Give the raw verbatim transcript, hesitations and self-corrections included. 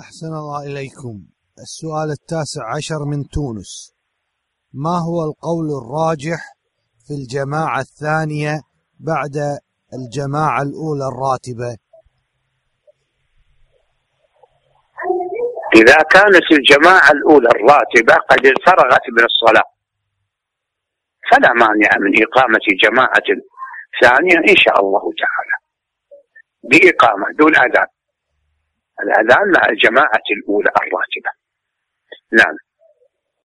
أحسن الله إليكم. السؤال التاسع عشر من تونس: ما هو القول الراجح في الجماعة الثانية بعد الجماعة الأولى الراتبة؟ إذا كانت الجماعة الأولى الراتبة قد فرغت من الصلاة فلا مانع من إقامة جماعة ثانية إن شاء الله تعالى بإقامة دون أذان، الأذان مع الجماعة الأولى الراتبة. نعم.